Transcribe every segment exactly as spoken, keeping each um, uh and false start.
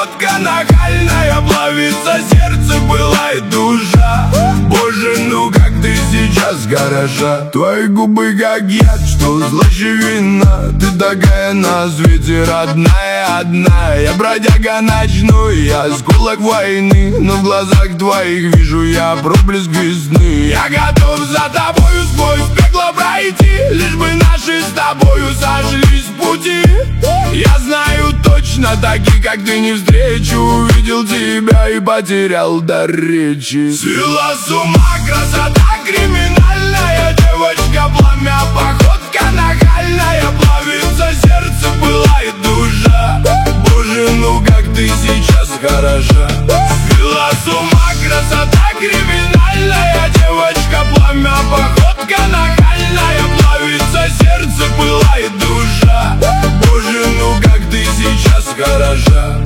походка нахальная, плавится сердце, пылает душа. Боже, ну как ты сейчас хороша. Твои губы как яд, что слаще вина. Ты такая на свете родная, одна. Я бродяга ночной, я осколок войны, но в глазах твоих вижу я проблеск весны. Я готов за тобою сквозь пекло пройти, лишь бы наши с тобою сошлись в пути. Я знаю точно, таких как ты не встречу. Увидел тебя и потерял дар речи. Свела с ума красота криминальная, девочка пламя, походка нахальная, плавится сердце, пылает душа. Боже, ну как ты сейчас хороша. Свела с ума красота криминальная, девочка пламя, походка нахальная, плавится сердце, пылает душа. Боже, ну как ты сейчас хороша.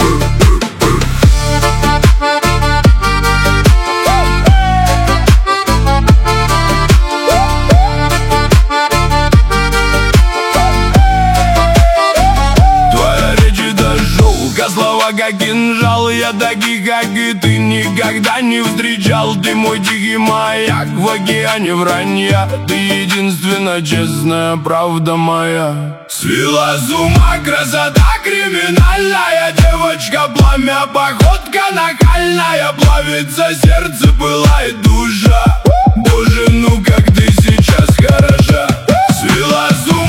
Слова как кинжал, я таких, как и ты, никогда не встречал. Ты мой тихий маяк в океане вранья, ты единственная честная правда моя. Свела с ума красота криминальная, девочка пламя, походка нахальная, плавится сердце, пылает душа. Боже, ну как ты сейчас хороша. Свела с ума